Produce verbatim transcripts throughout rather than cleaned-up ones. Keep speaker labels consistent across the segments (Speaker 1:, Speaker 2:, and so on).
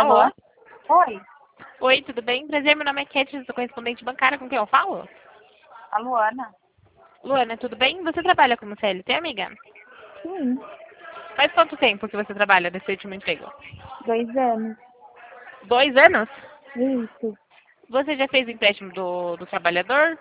Speaker 1: Alô?
Speaker 2: Oi,
Speaker 1: Oi, tudo bem? Prazer, meu nome é Cat, sou correspondente bancária, com quem eu falo?
Speaker 2: a Luana?
Speaker 1: Luana, tudo bem? Você trabalha como C L T, amiga?
Speaker 2: Sim,
Speaker 1: Faz quanto tempo que você trabalha nesse último emprego?
Speaker 2: dois anos.
Speaker 1: Dois anos?
Speaker 2: Isso.
Speaker 1: Você já fez o empréstimo do, do trabalhador?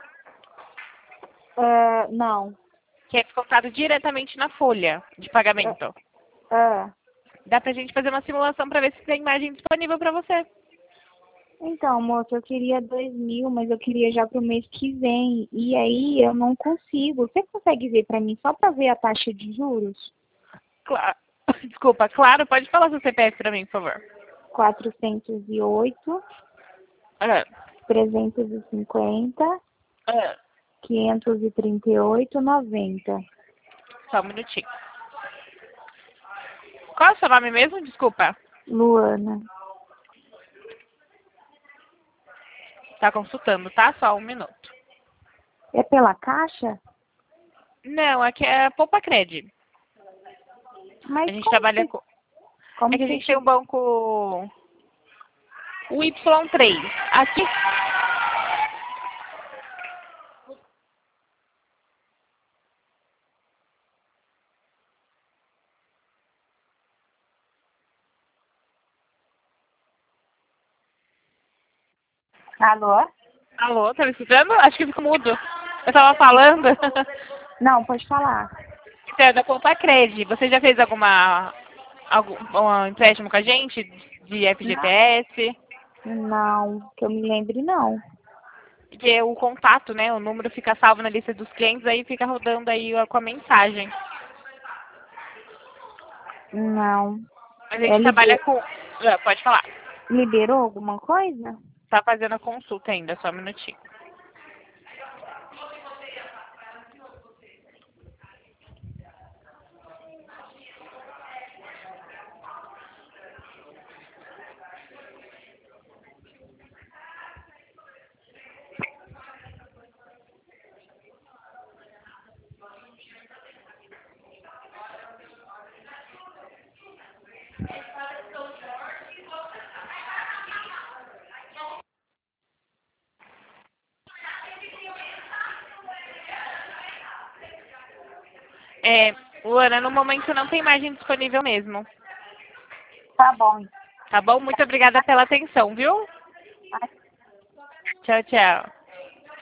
Speaker 2: Ah, não.
Speaker 1: Que é descontado diretamente na folha de pagamento.
Speaker 2: Ah,
Speaker 1: Dá pra gente fazer uma simulação pra ver se tem margem disponível pra você.
Speaker 2: então, moça, eu queria dois mil, mas eu queria já pro mês que vem. E aí eu não consigo. Você consegue ver pra mim só pra ver a taxa de juros?
Speaker 1: Claro. Desculpa, claro, pode falar seu C P F pra mim, por favor.
Speaker 2: quatrocentos e oito,
Speaker 1: Ah,
Speaker 2: trezentos e cinquenta,
Speaker 1: ah,
Speaker 2: quinhentos e trinta e oito, noventa.
Speaker 1: só um minutinho. Qual é o seu nome mesmo? Desculpa.
Speaker 2: Luana.
Speaker 1: Tá consultando, tá? Só um minuto.
Speaker 2: É pela caixa?
Speaker 1: Não, aqui é Poupa Cred. A
Speaker 2: Mas
Speaker 1: gente
Speaker 2: como
Speaker 1: trabalha
Speaker 2: que,
Speaker 1: com... É
Speaker 2: como
Speaker 1: que a
Speaker 2: que
Speaker 1: gente tem um banco... O Y três. Aqui...
Speaker 2: Alô?
Speaker 1: Alô, tá me escutando? Acho que ficou mudo. Eu tava falando.
Speaker 2: Não, pode falar.
Speaker 1: Você é da Poupa Cred. Você já fez alguma... algum um empréstimo com a gente? De F G T S?
Speaker 2: Não, que eu me lembre, não.
Speaker 1: Porque o contato, né? O número fica salvo na lista dos clientes, aí fica rodando aí com a mensagem.
Speaker 2: Não.
Speaker 1: A
Speaker 2: É,
Speaker 1: gente trabalha
Speaker 2: liber...
Speaker 1: com... Ah, pode falar.
Speaker 2: Liberou alguma coisa?
Speaker 1: Tá fazendo a consulta ainda, só um minutinho. É, Luana, no momento não tem margem disponível mesmo.
Speaker 2: Tá bom.
Speaker 1: Tá bom? Muito obrigada pela atenção, viu? Tchau, tchau.